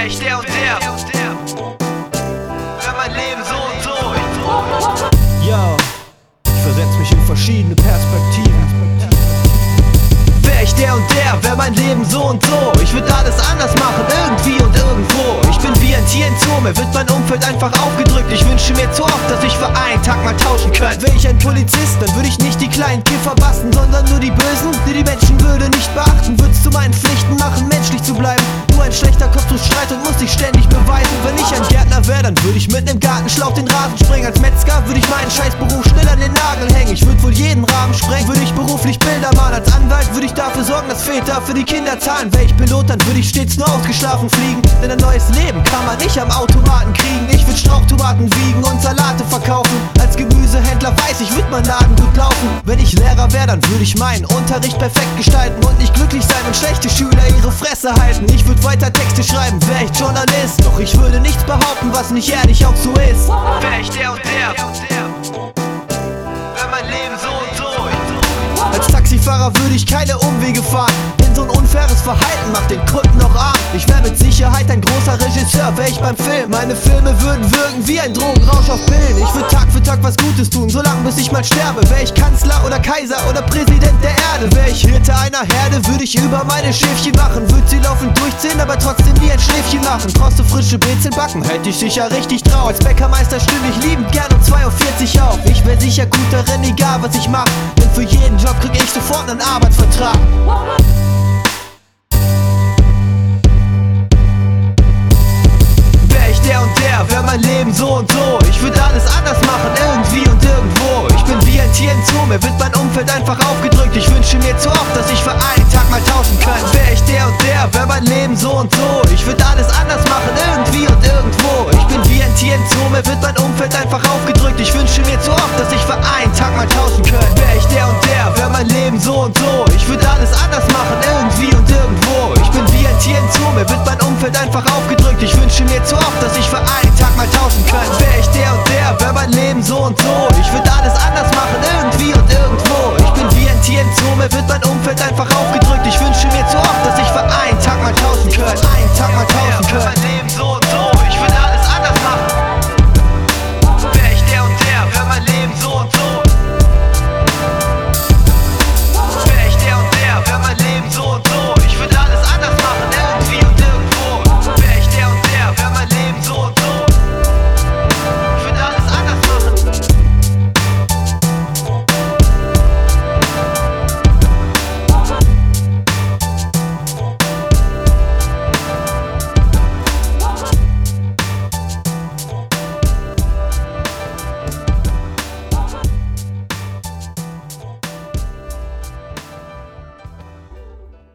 ich der und der? Wär mein Leben so und so. Yo, ich versetz mich in verschiedene Perspektiven. Wär ich der und der, wär mein Leben so und so. Ich würd alles anders machen, irgendwie und irgendwo. Ich bin wie ein Tier in Zoo, mir wird mein Umfeld einfach aufgedrückt. Ich wünsche mir zu oft, dass ich für einen Tag mal tauschen könnte. Wär ich ein Polizist, dann würde ich nicht die kleinen Kiffer basten, sondern nur die Bösen, die die Menschenwürde nicht beachten. Würd's zu meinen Pflichten machen, menschlich zu bleiben. Nur ein schlechter Kopf durch Streit und muss sich ständig beweisen. Wenn ich ein Gärtner wär, dann würde ich mit nem Gartenschlauch den Rasen sprengen. Als Metzger würde ich meinen Scheißberuf schnell an den Nagel hängen. Ich würde wohl jeden Rahmen sprengen, würde ich beruflich Bilder malen. Als Anwalt würde ich dafür sorgen, dass Väter für die Kinder zahlen. Wär ich Pilot, dann würde ich stets nur ausgeschlafen fliegen. Denn ein neues Leben kann man nicht am Automaten kriegen. Ich würde Strauchtomaten wiegen und Salate verkaufen. Als Gemüsehändler weiß ich, wird mein Laden gut laufen. Wenn ich Lehrer wär, dann würde ich meinen Unterricht perfekt gestalten und nicht glücklich sein, wenn schlechte Schüler ihre Fresse halten. Ich würde weiter Texte schreiben, wär ich Journalist. Doch ich würde nichts behaupten, was nicht ehrlich auch so ist. Wär ich der und der, wär mein Leben so und so. Als Taxifahrer würde ich keine Umwege fahren, denn so ein unfaires Verhalten macht den Kunden noch arm. Ich wär mit Sicherheit ein großer Regisseur, wär ich beim Film. Meine Filme würden wirken wie ein Drogenrausch auf Pillen. Ich würd Tag für Tag was Gutes tun, solange bis ich mal sterbe. Wär ich Kanzler oder Kaiser oder Präsident der Erde. Wär ich Hirte einer Herde, würde ich über meine Schäfchen machen. Würd sie laufend durchziehen, aber trotzdem nie ein Schläfchen machen. Krosse frische Brezeln backen, hätte ich sicher richtig drauf. Als Bäckermeister stünde ich liebend gern um 2:40 Uhr auf. Ich wär sicher gut darin, egal was ich mach, denn für jeden Job krieg ich sofort nen Arbeitsvertrag. Wär ich der und der, wär mein Leben so und so. Ich würd alles anders machen, irgendwie und irgendwo. Ich bin wie ein Tier in Zoo, mir wird mein Umfeld einfach aufgedrückt. Ich wünsche mir zu oft, dass ich für einen Tag mal tauschen könnte. Wär ich der und der, wär mein Leben so und so. Ich würd alles anders machen, irgendwie und irgendwo. Ich bin wie ein Tier in Zoo, mir wird mein Umfeld einfach aufgedrückt. Ich wünsche mir zu oft, dass ich für einen Tag mal tauschen könnte. Wär ich der und der, wär mein Leben so und so. Ich würd alles anders machen, irgendwie und irgendwo. Ich bin wie ein Tier in Zoo, mir wird mein Umfeld einfach aufgedrückt. Ich wünsche mir zu oft, dass ich für einen Tag mal tauschen könnte. Wär ich der und der, wär mein Leben so und so. Ich würd alles anders machen, irgendwie und irgendwo. Ich bin wie ein Tier in Zoo, mir wird mein Umfeld einfach aufgedrückt.